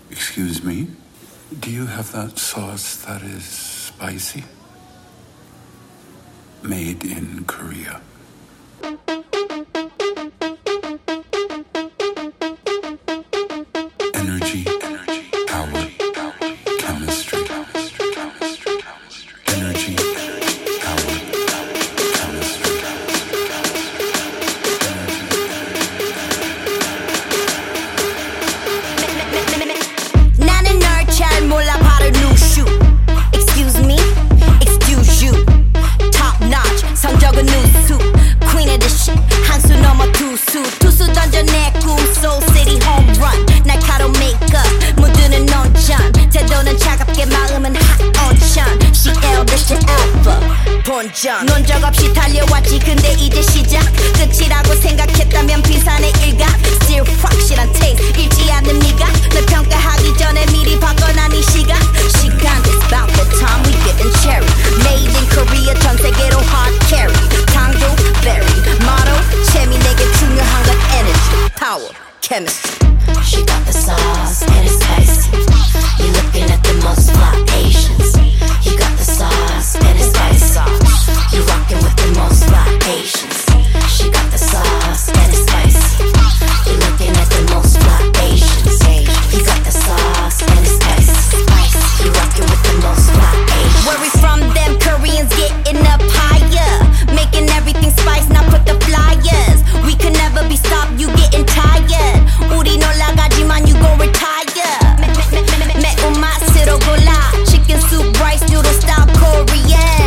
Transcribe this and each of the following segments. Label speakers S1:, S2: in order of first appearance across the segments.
S1: Excuse me? Do you have that sauce that is spicy? Made in Korea. Energy, power, chemistry. Energy, power, chemistry.
S2: 나는 널 잘 몰라 바로 누슈. Excuse me, excuse you. Top notch, 성적은 누수. Queen of the shit, 한 수 넘어 투수. 투수 던져 내 꿈, Soul City home run. 날카로운 메이크업, 무드는 논전. 태도는 차갑게 마음은 hot on 천. CL 대신 alpha, 본전. 논적 없이 달려왔지 근데 이제 시작. 끝이라고 생각했다면 빈산의 일각. Still 확실한 taste, 잃지 않는 미각. 널 평가하기 전에 미리 바꿔놔 네 시각. 시간 is about the time we getting cherry. Made in Korea 전 세계로 hard carry. 강도 berry, motto 재미 내게 중요한 건 energy, power, chemistry.
S3: She got the sauce and it's spicy. You're looking at the most fly Asians. You got the sauce and it's spicy. You're rocking with the most fly Asians. She got the sauce and it's spicy. You're looking at the most fly Asians. You got the sauce and it's spicy. You're rocking with the most fly Asians.
S2: Where we from, them Koreans getting up higher, making everything spice. Now put the flyers. We can never be stopped. You getting tired. 우린 올라가지만 you gon' retire. 매운 맛으로 골라 chicken soup, rice noodle style Korean.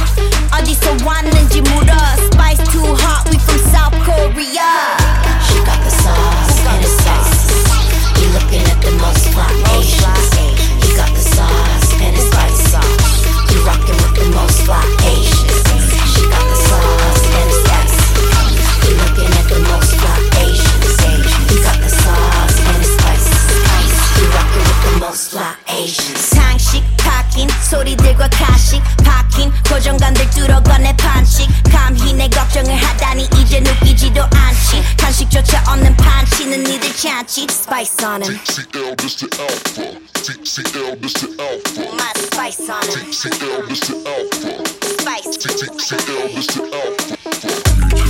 S2: 어디서 왔는지 물어. Spice too hot, we from South Korea.
S3: She got the sauce and it's spicy. You're looking at the most fly Asians. You got the sauce and it's spicy. You're rocking with the most fly Asians. She got the sauce and it's spicy. You're looking at the most fly Asians. You got the sauce and it's spicy. You're rocking with the most fly Asians.
S2: 상식 파킨 소리들과 가식 파킨 고정관들 뚫어가 내 반칙. 감히 내 걱정을 하다니 이제 느끼지도 않지. 간식조차 없는 판치는 니들 찬치. Spice on him.
S4: TCL, this the alpha. TCL, this the alpha.
S2: My spice on him.
S4: TCL, this the alpha.
S2: Spice.
S4: TCL, this the alpha.